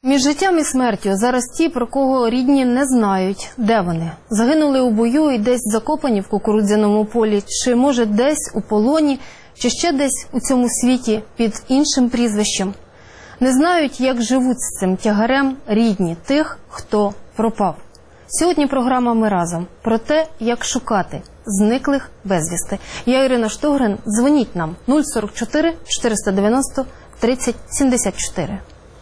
Між життям і смертю зараз ті, про кого рідні не знають, де вони. Загинули у бою і десь закопані в кукурудзяному полі, чи, може, десь у полоні, чи ще десь у цьому світі під іншим прізвищем. Не знають, як живуть з цим тягарем рідні тих, хто пропав. Сьогодні програма «Ми разом» про те, як шукати зниклих безвісти. Я Ірина Штогрин. Дзвоніть нам 044 490 30 74.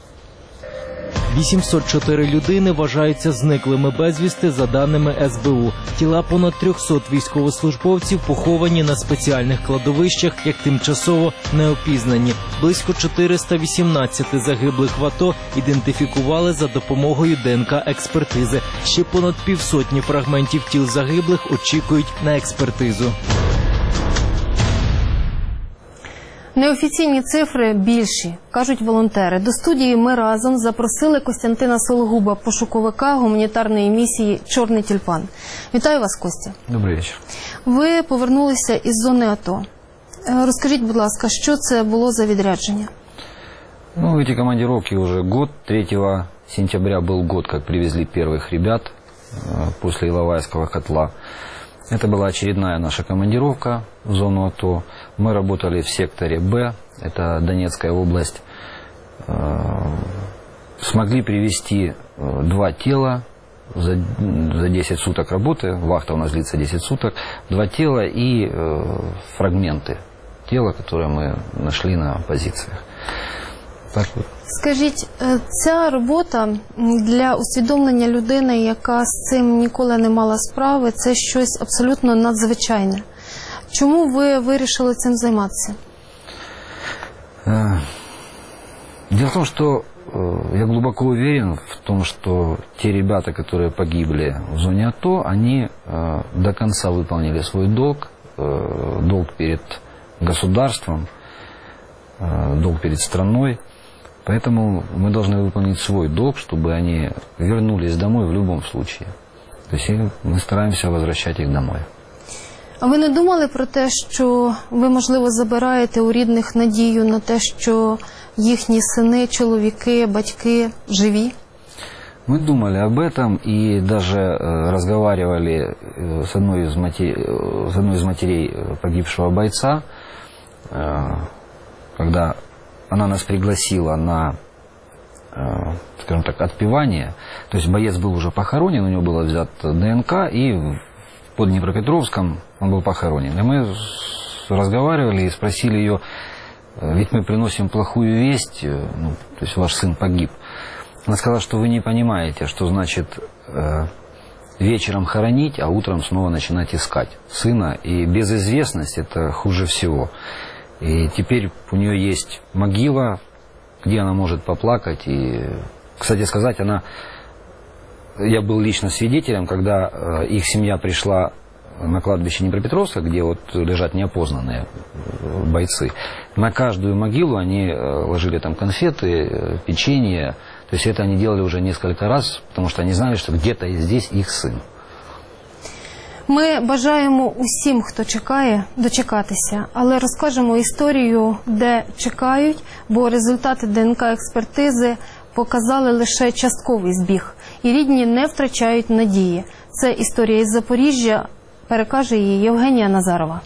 804 людини вважаються зниклими безвісти за даними СБУ. Тіла понад 300 військовослужбовців поховані на спеціальних кладовищах як тимчасово неопізнані. Близько 418 загиблих в АТО ідентифікували за допомогою ДНК-експертизи. Ще понад півсотні фрагментів тіл загиблих очікують на експертизу. Неофіційні цифри більші, кажуть волонтери. До студії «Ми разом» запросили Костянтина Сологуба, пошуковика гуманітарної місії «Чорний тюльпан». Вітаю вас, Костя. Добрий вечір. Ви повернулися із зони АТО. Розкажіть, будь ласка, що це було за відрядження? Эти командировки уже год. 3 сентября был год, как привезли первых ребят после Иловайского котла. Это была очередная наша командировка в зону АТО. Мы работали в секторе Б, это Донецкая область. Смогли привезти 2 тела за 10 суток работы. Вахта у нас длится 10 суток. 2 тела и фрагменты тела, которые мы нашли на позициях. Так вот. Скажіть, ця робота для усвідомлення людини, яка з цим ніколи не мала справи, це щось абсолютно надзвичайне. Чому ви вирішили цим займатися? Дело в том, что я глубоко уверен в том, что те ребята, которые погибли в зоне АТО, они до конца выполнили свой долг, долг перед государством, долг перед страной. Поэтому мы должны выполнить свой долг, чтобы они вернулись домой в любом случае. То есть мы стараемся возвращать их домой. А ви не думали про те, що ви, можливо, забираєте у рідних надію на те, що їхні сини, чоловіки, батьки живі? Мы думали об этом и даже разговаривали с одной из матерей погибшего бойца, когда она нас пригласила на, скажем так, отпевание. То есть боец был уже похоронен, у него было взято ДНК, и под Днепропетровском он был похоронен. И мы разговаривали и спросили ее, ведь мы приносим плохую весть, то есть ваш сын погиб. Она сказала, что вы не понимаете, что значит вечером хоронить, а утром снова начинать искать сына. И безызвестность – это хуже всего. И теперь у нее есть могила, где она может поплакать. И, кстати сказать, я был лично свидетелем, когда их семья пришла на кладбище Днепропетровска, где вот лежат неопознанные бойцы. На каждую могилу они ложили там конфеты, печенье. То есть это они делали уже несколько раз, потому что они знали, что где-то здесь их сын. Ми бажаємо усім, хто чекає, дочекатися, але розкажемо історію, де чекають, бо результати ДНК-експертизи показали лише частковий збіг, і рідні не втрачають надії. Це історія із Запоріжжя, перекаже її Євгенія Назарова.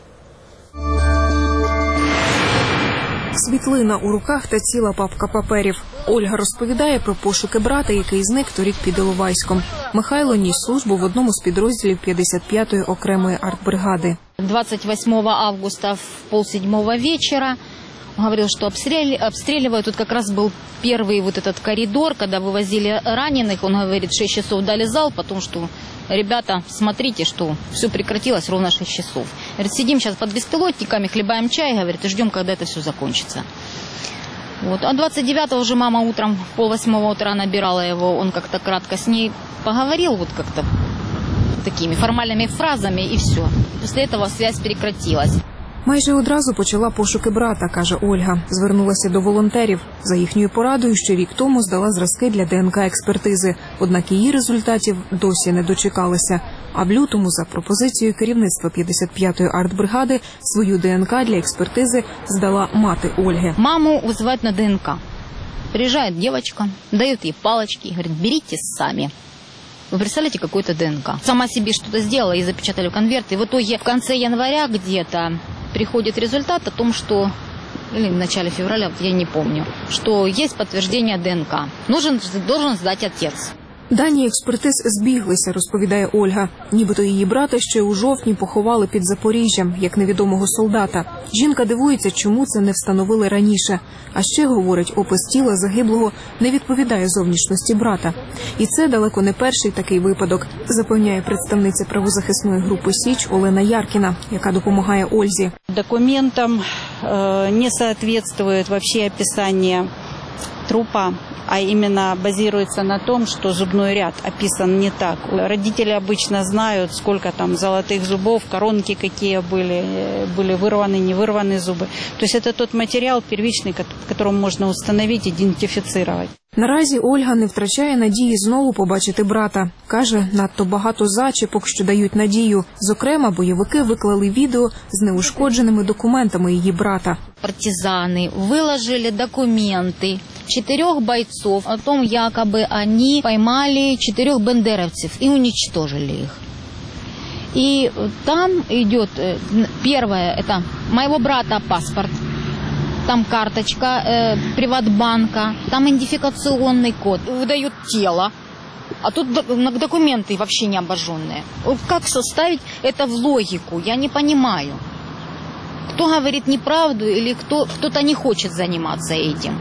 Світлина у руках та ціла папка паперів. Ольга розповідає про пошуки брата, який зник торік під Іловайськом. Михайло ніс службу в одному з підрозділів 55-ї окремої артбригади. 28 августа в 6:30 вечера говорил, что обстреливают. Тут как раз был первый вот этот коридор, когда вывозили раненых. Он говорит, 6 часов дали залп, потом что, ребята, смотрите, что все прекратилось ровно 6 часов. Говорит, сидим сейчас под беспилотниками, хлебаем чай, говорит, и ждем, когда это все закончится. Вот. А 29-го уже мама утром в 7:30 утра набирала его, он как-то кратко с ней поговорил, вот как-то такими формальными фразами, и все. После этого связь прекратилась. Майже одразу почала пошуки брата, каже Ольга. Звернулася до волонтерів. За їхньою порадою ще рік тому здала зразки для ДНК-експертизи. Однак її результатів досі не дочекалася. А в лютому, за пропозицією керівництва 55-ї артбригади, свою ДНК для експертизи здала мати Ольги. Маму вызывают на ДНК. Приезжает девочка, дает ей палочки и говорит, берите сами. Вы представляете, какой-то ДНК. Сама себе что-то сделала и запечатали в конверт. И в итоге в конце января где-то приходит результат о том, что, или в начале февраля, я не помню, что есть подтверждение ДНК. Должен сдать отец. Дані експертиз збіглися, розповідає Ольга. Нібито її брата ще у жовтні поховали під Запоріжжям, як невідомого солдата. Жінка дивується, чому це не встановили раніше. А ще, говорить, опис тіла загиблого не відповідає зовнішності брата. І це далеко не перший такий випадок, запевняє представниця правозахисної групи «Січ» Олена Яркіна, яка допомагає Ользі. Документам не соответствует вообще описание трупа, а именно базируется на том, что зубной ряд описан не так. Родители обычно знают, сколько там золотых зубов, коронки какие были вырваны, не вырваны зубы. То есть это тот материал первичный, которым можно установить, идентифицировать. Наразі Ольга не втрачає надії знову побачити брата. Каже, надто багато зачіпок, що дають надію. Зокрема, бойовики виклали відео з неушкодженими документами її брата. Партизаны выложили документы 4 бойцов о том, якобы они поймали 4 бендеровцев и уничтожили их. И там идет первое, это моего брата паспорт, там карточка Приватбанка, там идентификационный код, выдают тело, а тут документы вообще не обожженные. Как составить это в логику, я не понимаю. Кто говорит неправду или кто-то не хочет заниматься этим.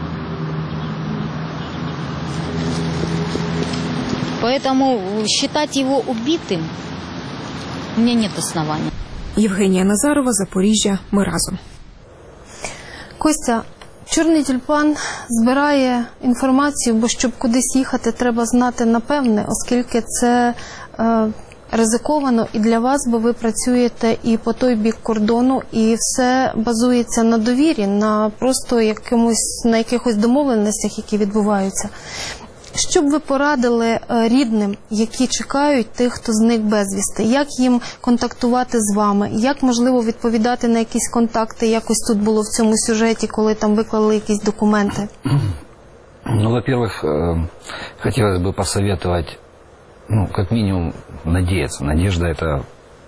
Поэтому считать его убитым у меня нет оснований. Євгенія Назарова, Запоріжжя. Ми разом. Костя, Чорний тюльпан збирає інформацію, бо щоб кудись їхати, треба знати напевне, оскільки це ризиковано і для вас, бо ви працюєте і по той бік кордону, і все базується на довірі, на просто на якихось домовленостях, які відбуваються. Що б ви порадили рідним, які чекають тих, хто зник безвісти? Як їм контактувати з вами? Як, можливо, відповідати на якісь контакти? Якось тут було в цьому сюжеті, коли там виклали якісь документи? Ну, во-первых, хотелось бы посоветовать, как минимум, надеяться. Надежда – это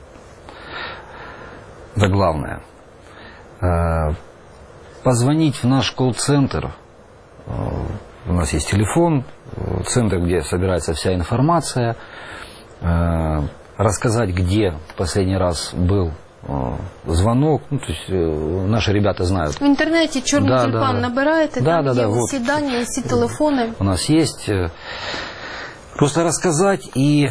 главное. Позвонить в наш колл-центр. У нас есть телефон, центр, где собирается вся информация. Рассказать, где в последний раз был звонок. То есть наши ребята знают. В интернете «Чорний тюльпан» набираете, там є всі дані, всі телефони. У нас есть. Просто рассказать, и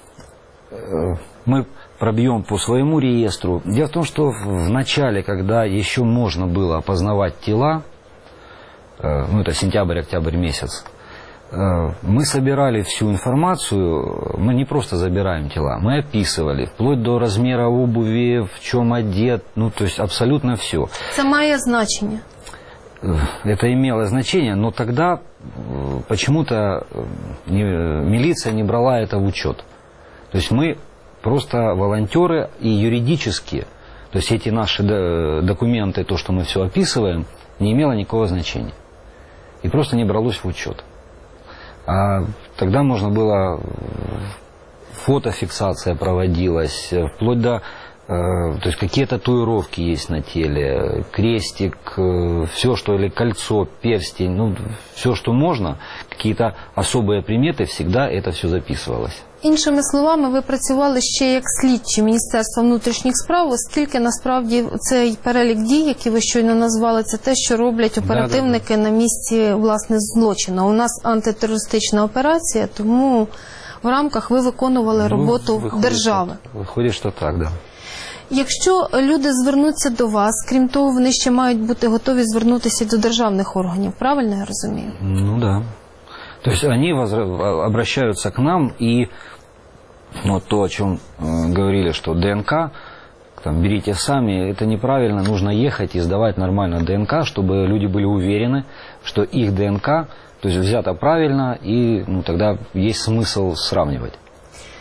мы пробьем по своему реестру. Дело в том, что в начале, когда еще можно было опознавать тела, это сентябрь-октябрь месяц, мы собирали всю информацию, мы не просто забираем тела, мы описывали, вплоть до размера обуви, в чем одет, то есть абсолютно все. Це має значення? Это имело значение, но тогда почему-то милиция не брала это в учет. То есть мы просто волонтеры и юридически, то есть эти наши документы, то, что мы все описываем, не имело никакого значения. И просто не бралось в учет. А тогда можно было, фотофиксация проводилась, вплоть до, то есть какие татуировки есть на теле, крестик, все, что, или кольцо, перстень, все, что можно, какие-то особые приметы, всегда это все записывалось. Іншими словами, ви працювали ще як слідчі Міністерства внутрішніх справ, оскільки насправді цей перелік дій, які ви щойно назвали, це те, що роблять оперативники на місці, власне, злочину. У нас антитерористична операція, тому в рамках ви виконували роботу держави. Виходить, що так, да. Якщо люди звернуться до вас, крім того, вони ще мають бути готові звернутися до державних органів, правильно я розумію? Ну да. То есть они обращаются к нам, и то, о чем говорили, что ДНК, берите сами, это неправильно, нужно ехать и сдавать нормально ДНК, чтобы люди были уверены, что их ДНК, то есть взято правильно, и тогда есть смысл сравнивать.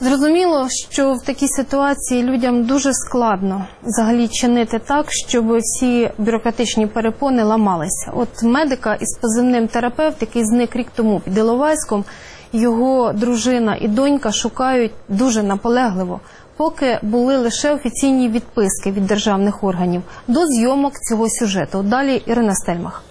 Зрозуміло, що в такій ситуації людям дуже складно взагалі чинити так, щоб всі бюрократичні перепони ламалися. От медика із позивним терапевт, який зник рік тому під Іловайськом, його дружина і донька шукають дуже наполегливо, поки були лише офіційні відписки від державних органів до зйомок цього сюжету. Далі Ірина Стельмах.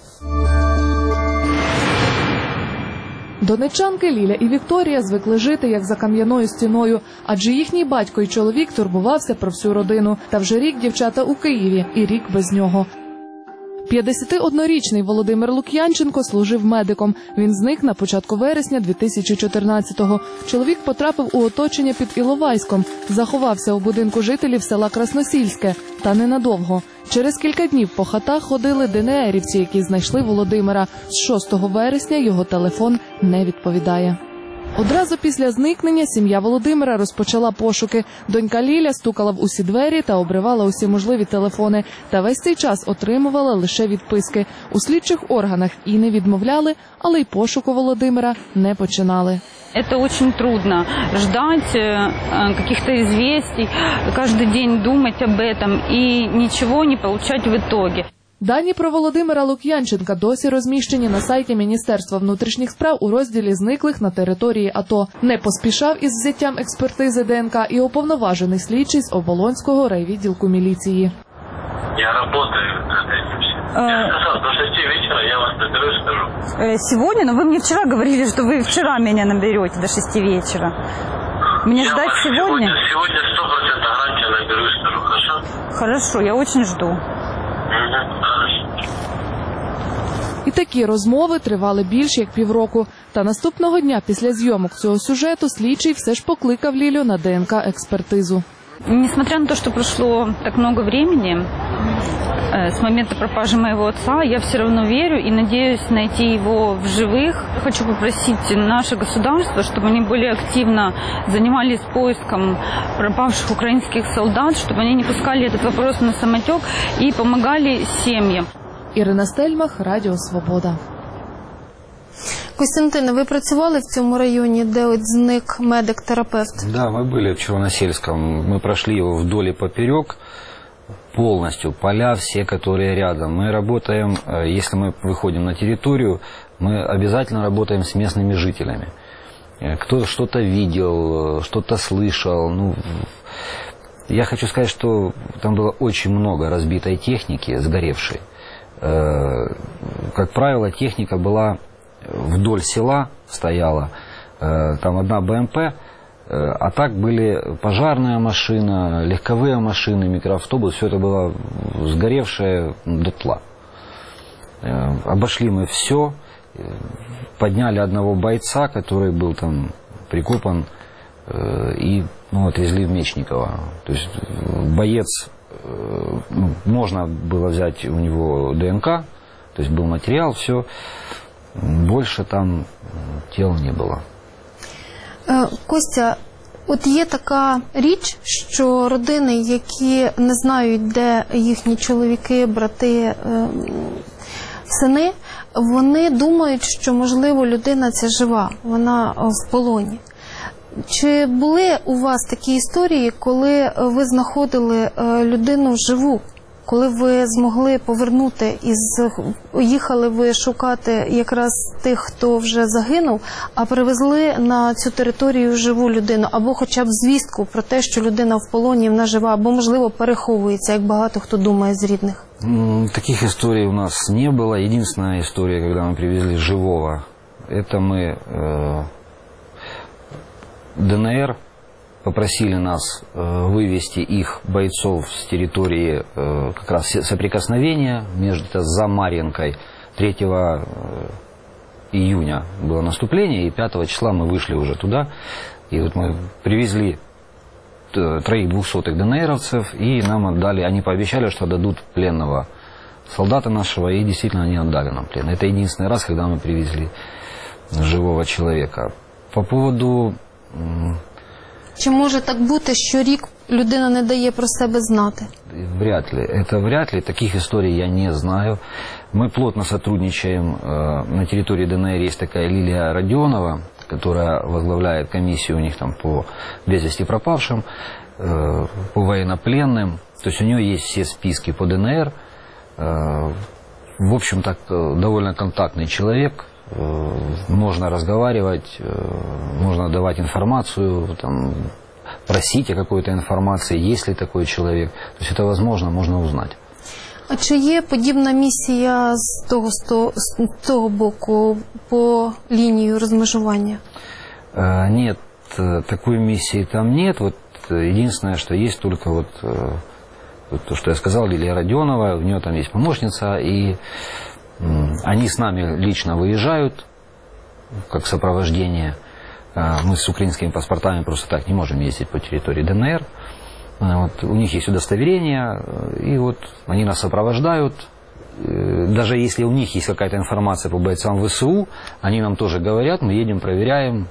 Донеччанки Ліля і Вікторія звикли жити як за кам'яною стіною, адже їхній батько і чоловік турбувався про всю родину. Та вже рік дівчата у Києві і рік без нього. 51-річний Володимир Лук'янченко служив медиком. Він зник на початку вересня 2014-го. Чоловік потрапив у оточення під Іловайськом, заховався у будинку жителів села Красносільське. Та ненадовго. Через кілька днів по хатах ходили ДНРівці, які знайшли Володимира. З 6 вересня його телефон не відповідає. Одразу після зникнення сім'я Володимира розпочала пошуки. Донька Ліля стукала в усі двері та обривала усі можливі телефони. Та весь цей час отримувала лише відписки. У слідчих органах і не відмовляли, але й пошуку Володимира не починали. Это очень трудно ждать каких-то известий, каждый день думать об этом и ничего не получать в итоге. Дані про Володимира Лук'янченка досі розміщені на сайті Міністерства внутрішніх справ у розділі «Зниклих на території АТО». Не поспішав із взяттям експертизи ДНК і уповноважений слідчий з Оболонського райвідділку міліції. Я работаю над этим. Я сказал, до 6 вечера я вас наберу и скажу. Сегодня? Но вы мне вчера говорили, что вы вчера меня наберете до 6 вечера. Мне ждать сегодня? Сегодня 100% гарантия наберу и скажу, хорошо? Хорошо, я очень жду. І такі розмови тривали більш як півроку. Та наступного дня після зйомок цього сюжету слідчий все ж покликав Лілю на ДНК-експертизу. Несмотря на то, что прошло так много времени с момента пропажи моего отца, я все равно верю и надеюсь найти его в живых. Хочу попросить наше государство, чтобы они более активно занимались поиском пропавших украинских солдат, чтобы они не пускали этот вопрос на самотек и помогали семьям. Ірина Стельмах, Радіо Свобода. Костянтине, ви працювали в цьому районі, де от зник медик-терапевт? Да, мы были в Червоносельском. Мы прошли его вдоль и поперек, полностью, поля все, которые рядом. Мы работаем, если мы выходим на территорию, мы обязательно работаем с местными жителями. Кто что-то видел, что-то слышал. Ну, я хочу сказать, что там было очень много разбитой техники, сгоревшей. Как правило, техника была вдоль села, стояла, там одна БМП, а так были пожарная машина, легковые машины, микроавтобус, все это было сгоревшее дотла. Обошли мы все, подняли одного бойца, который был там прикопан, и отвезли в Мечниково. То есть боец, можно было взять у него ДНК, то есть был материал, все. Більше там тіл не було. Костя, от є така річ, що родини, які не знають, де їхні чоловіки, брати, сини, вони думають, що, можливо, людина ця жива, вона в полоні. Чи були у вас такі історії, коли ви знаходили людину живу? Коли ви змогли повернути, їхали ви шукати якраз тих, хто вже загинув, а привезли на цю територію живу людину, або хоча б звістку про те, що людина в полоні, вона жива, або, можливо, переховується, як багато хто думає з рідних? Таких историй у нас не было. Единственная история, когда мы привезли живого, это мы ДНР попросили нас вывести их бойцов с территории как раз соприкосновения между Замарьинкой. 3 июня было наступление, и 5 числа мы вышли уже туда. И вот мы привезли 3 200-х ДНРовцев, и нам отдали, они пообещали, что дадут пленного солдата нашего, и действительно они отдали нам плен. Это единственный раз, когда мы привезли живого человека. По поводу... Чи може так бути, що рік людина не дає про себе знати? Вряд ли. Это вряд ли. Таких историй я не знаю. Мы плотно сотрудничаем. На территории ДНР есть такая Лилия Родионова, которая возглавляет комиссию у них там по без вести пропавшим, по военнопленным. То есть у нее есть все списки по ДНР. В общем, так довольно контактный человек. Можно разговаривать, можно давать информацию, там, просить о какой-то информации, есть ли такой человек. То есть это возможно, можно узнать. А чи є подібна місія з того боку по лінію розмежування? Нет, такой миссии там нет. Вот единственное, что есть только вот то, что я сказал, Лилия Родионова, у нее там есть помощница, и они с нами лично выезжают, как сопровождение. Мы с украинскими паспортами просто так не можем ездить по территории ДНР. Вот, у них есть удостоверение, и вот они нас сопровождают. Даже если у них есть какая-то информация по бойцам ВСУ, они нам тоже говорят, мы едем, проверяем.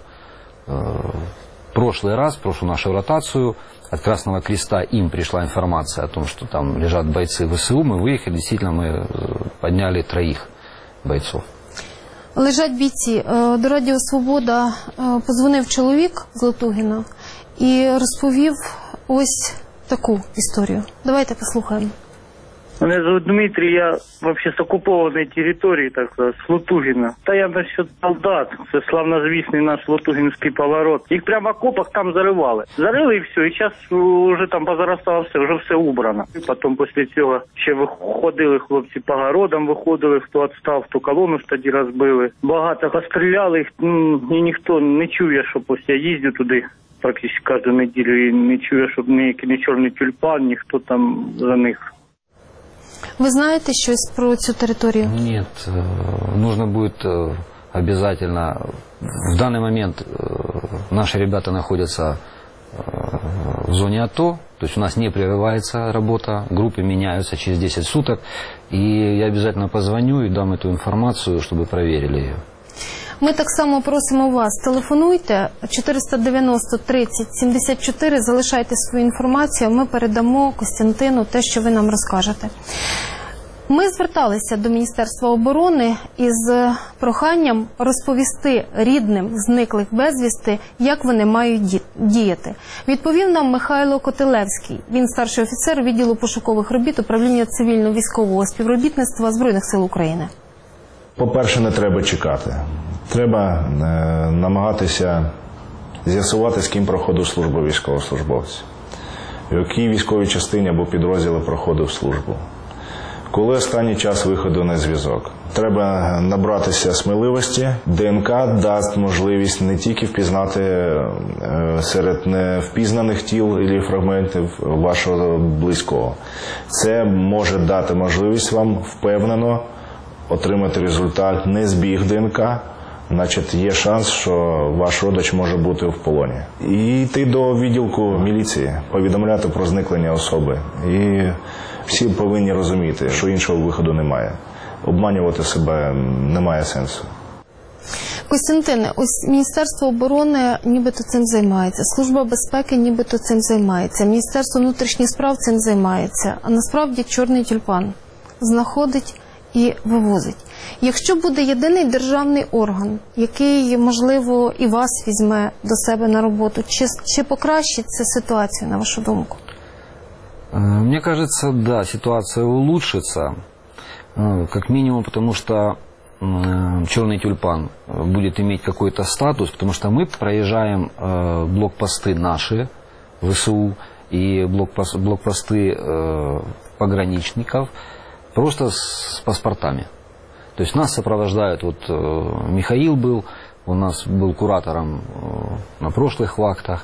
Прошлую нашу ротацию от Красного Креста им пришла информация о том, что там лежат бойцы ВСУ. Мы выехали, действительно, мы подняли 3 бойцов. Лежать бійці. До Радіо Свобода подзвонив чоловік з Лотугіна і розповів ось таку історію. Давайте послухаємо. Меня зовут Дмитрий, я вообще с оккупованной территории, так сказать, с Лутугина. Та я насчет солдат, це славнозвісний наш Лутугинский поворот. Их прямо в окопах там зарывали. Зарыли и все, и сейчас уже там позаростало все, уже все убрано. І потім після цього ще виходили хлопці по городам, виходили, хто відстав, хто колону ж тоді розбили. Багато постріляли, їх, і ніхто не чує, що ось я їздю туди практично кожну неділю, і не чує, щоб ні чорний тюльпан, ніхто там за них. Ви знаєте щось про цю територію? Нет, нужно будет обязательно. В данный момент наши ребята находятся в зоне АТО, то есть у нас не прерывается работа, группы меняются через 10 суток, и я обязательно позвоню и дам эту информацию, чтобы проверили ее. Ми так само просимо вас, телефонуйте 490 30 74, залишайте свою інформацію, ми передамо Костянтину те, що ви нам розкажете. Ми зверталися до Міністерства оборони із проханням розповісти рідним зниклих безвісти, як вони мають діяти. Відповів нам Михайло Котелевський. Він старший офіцер відділу пошукових робіт управління цивільно-військового співробітництва Збройних сил України. По-перше, не треба чекати. Треба намагатися з'ясувати, з ким проходив службу військовослужбовця, в якій військовій частині або підрозділі проходив службу. Коли останній час виходу на зв'язок. Треба набратися сміливості. ДНК дасть можливість не тільки впізнати серед невпізнаних тіл або фрагментів вашого близького. Це може дати можливість вам впевнено отримати результат не збіг ДНК, значить є шанс, що ваш родич може бути в полоні. І йти до відділку міліції, повідомляти про зникнення особи. І всі повинні розуміти, що іншого виходу немає. Обманювати себе немає сенсу. Костянтине, ось Міністерство оборони нібито цим займається, Служба безпеки нібито цим займається, Міністерство внутрішніх справ цим займається, а насправді чорний тюльпан знаходить і вивозить. Якщо буде єдиний державний орган, який, можливо, і вас візьме до себе на роботу, чи покращить це ситуацію, на вашу думку? Мне кажется, да, ситуация улучшится, как минимум, потому что черный тюльпан будет иметь какой-то статус, потому что мы проезжаем блокпосты наши, ВСУ, и блокпосты пограничников, просто с паспортами. То есть нас сопровождают, вот Михаил был, у нас был куратором на прошлых вахтах.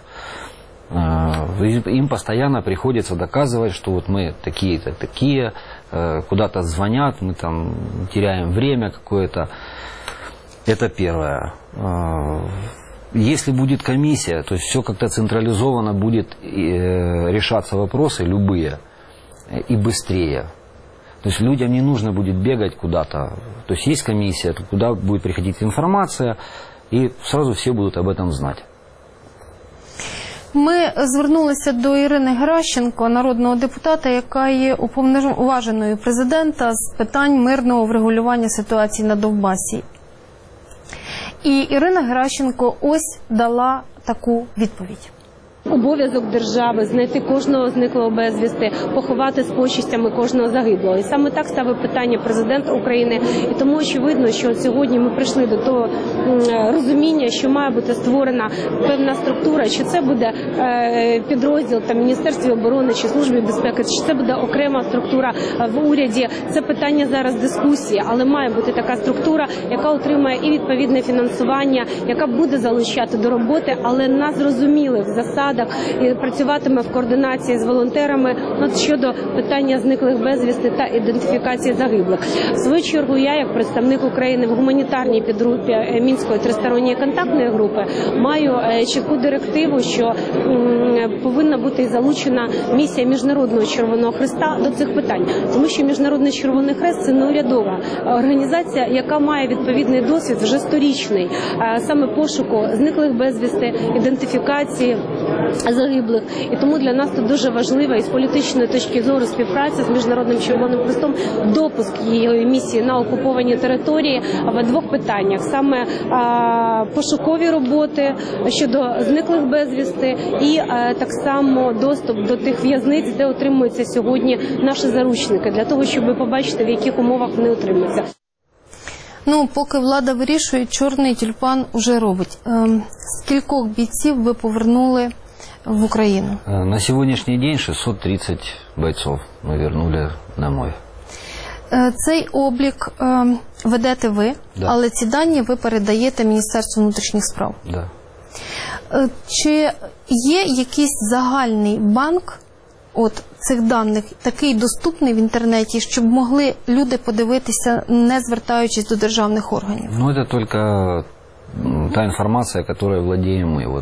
Им постоянно приходится доказывать, что вот мы такие-то, такие, куда-то звонят, мы там теряем время какое-то. Это первое. Если будет комиссия, то есть все как-то централизованно будет решаться вопросы любые и быстрее. То есть людям не нужно будет бегать куда-то. То есть комиссия, куда будет приходить информация, и сразу все будут об этом знать. Ми звернулися до Ірини Геращенко, народного депутата, яка є уповноваженою президента з питань мирного врегулювання ситуації на Донбасі. І Ірина Геращенко ось дала таку відповідь. Обов'язок держави знайти кожного зниклого безвісти, поховати з почестями кожного загиблого. І саме так ставив питання президент України. І тому очевидно, що сьогодні ми прийшли до того розуміння, що має бути створена певна структура, що це буде підрозділ там Міністерстві оборони чи Службі безпеки, чи це буде окрема структура в уряді. Це питання зараз дискусії, але має бути така структура, яка отримає і відповідне фінансування, яка буде залучати до роботи, але на зрозумілих засадах, і працюватиме в координації з волонтерами щодо питання зниклих безвісти та ідентифікації загиблих. В свою чергу я, як представник України в гуманітарній підгрупі Мінської тристоронньої контактної групи, маю чітку директиву, що повинна бути залучена місія Міжнародного Червоного Хреста до цих питань. Тому що Міжнародний Червоний Хрест – це неурядова організація, яка має відповідний досвід вже сторічний, саме пошуку зниклих безвісти, ідентифікації загиблих. І тому для нас тут дуже важлива із політичної точки зору співпраця з Міжнародним Червоним Хрестом, допуск її місії на окуповані території в двох питаннях. Саме пошукові роботи щодо зниклих безвісти і так само доступ до тих в'язниць, де отримуються сьогодні наші заручники, для того, щоб побачити, в яких умовах вони отримуються. Поки влада вирішує, чорний тюльпан уже робить. Скількох бійців ви повернули в Україну? На сегодняшний день 630 бойцов мы вернули домой. Цей облік ведете ви, да. Але ці дані ви передаєте Міністерству внутрішніх справ. Да. Чи є якийсь загальний банк цих даних, такий доступний в інтернеті, щоб могли люди подивитися, не звертаючись до державних органів? Это только та информация, которой владеем мы.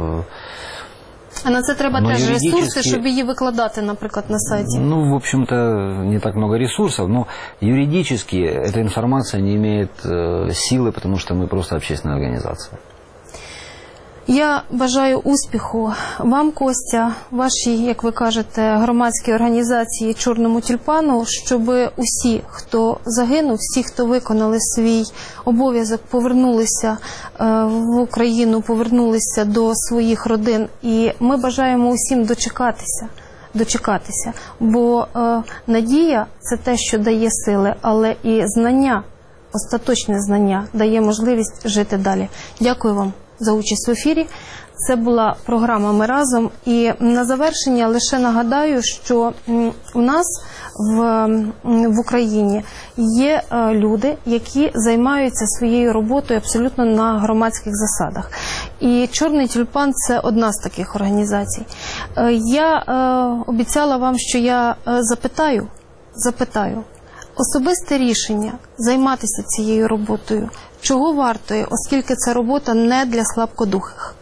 А на це треба теж ресурси, щоб її викладати, наприклад, на сайті? В общем-то, не так много ресурсов, но юридически эта информация не имеет силы, потому что мы просто общественная организация. Я бажаю успіху вам, Костя, вашій, як ви кажете, громадській організації «Чорному тюльпану», щоб усі, хто загинув, всі, хто виконали свій обов'язок, повернулися в Україну, повернулися до своїх родин. І ми бажаємо усім дочекатися, бо надія – це те, що дає сили, але і знання, остаточне знання, дає можливість жити далі. Дякую вам за участь в ефірі. Це була програма «Ми разом». І на завершення лише нагадаю, що у нас в Україні є люди, які займаються своєю роботою абсолютно на громадських засадах. І «Чорний тюльпан» – це одна з таких організацій. Я обіцяла вам, що я запитаю. Особисте рішення займатися цією роботою чого вартує, оскільки ця робота не для слабкодухих?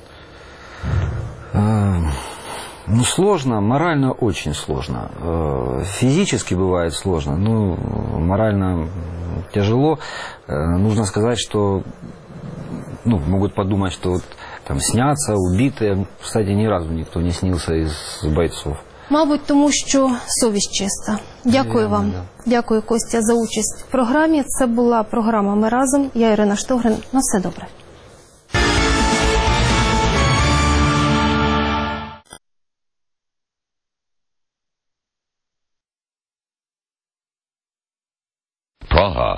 Сложно, морально очень сложно. Физически бывает сложно, но морально тяжело. Нужно сказать, что могут подумать, что там снятся, убитые. Кстати, ни разу никто не снился из бойцов. Мабуть, тому що совість чиста. Дякую вам. Дякую, Костя, за участь в програмі. Це була програма «Ми разом». Я Ірина Штогрин. На все добре. Praha.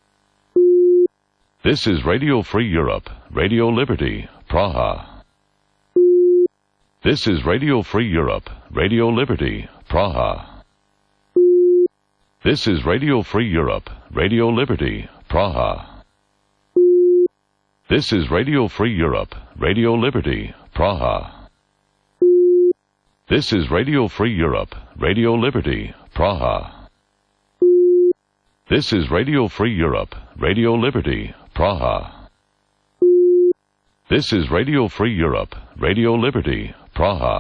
This is Radio Free Europe, Radio Liberty, Praha. This is Radio Free Europe, Radio Liberty, Praha. This is Radio Free Europe, Radio Liberty, Praha. This is Radio Free Europe, Radio Liberty, Praha. This is Radio Free Europe, Radio Liberty, Praha. This is Radio Free Europe, Radio Liberty, Praha. This is Radio Free Europe, Radio Liberty, Praha.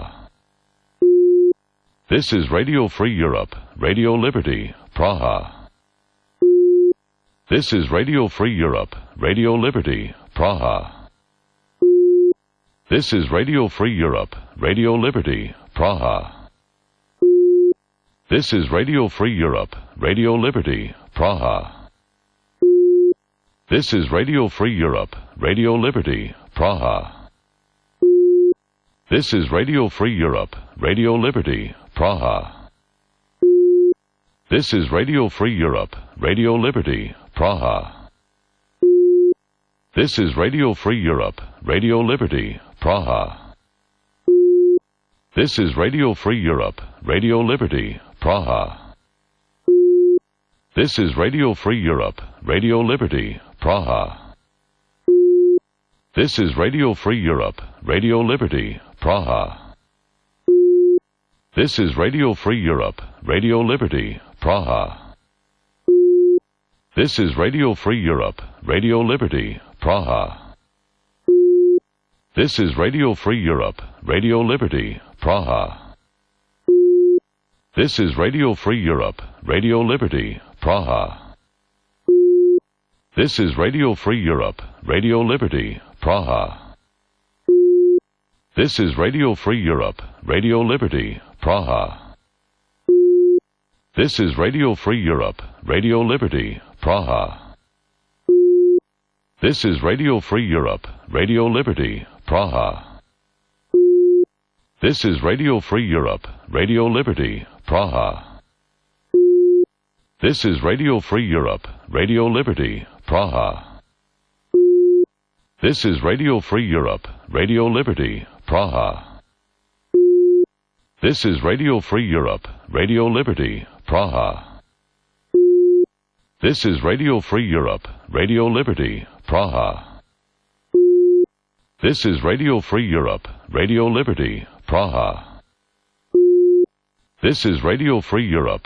This is Radio Free Europe, Radio Liberty, Praha. This is Radio Free Europe, Radio Liberty, Praha. This is Radio Free Europe, Radio Liberty, Praha. This is Radio Free Europe, Radio Liberty, Praha. This is Radio Free Europe, Radio Liberty, Praha. This is Radio Free Europe, Radio Liberty, Praha. This is Radio Free Europe, Radio Liberty, Praha. This is Radio Free Europe, Radio Liberty, Praha. This is Radio Free Europe, Radio Liberty, Praha. This is Radio Free Europe, Radio Liberty, Praha. This is Radio Free Europe, Radio Liberty, Praha. This is Radio Free Europe, Radio Liberty, Praha. This is Radio Free Europe, Radio Liberty, Praha. This is Radio Free Europe, Radio Liberty, Praha. This is Radio Free Europe, Radio Liberty, Praha. This is Radio Free Europe, Radio Liberty, Praha. This is Radio Free Europe, Radio Liberty, Praha. This is Radio Free Europe, Radio Liberty, Praha. This is Radio Free Europe, Radio Liberty, Praha. This is Radio Free Europe, Radio Liberty, Praha. This is Radio Free Europe, Radio Liberty, Praha. This is Radio Free Europe, Radio Liberty, Praha. This is Radio Free Europe, Radio Liberty, Praha. This is Radio Free Europe, Radio Liberty, Praha. This is Radio Free Europe, Radio Liberty, Praha. This is Radio Free Europe,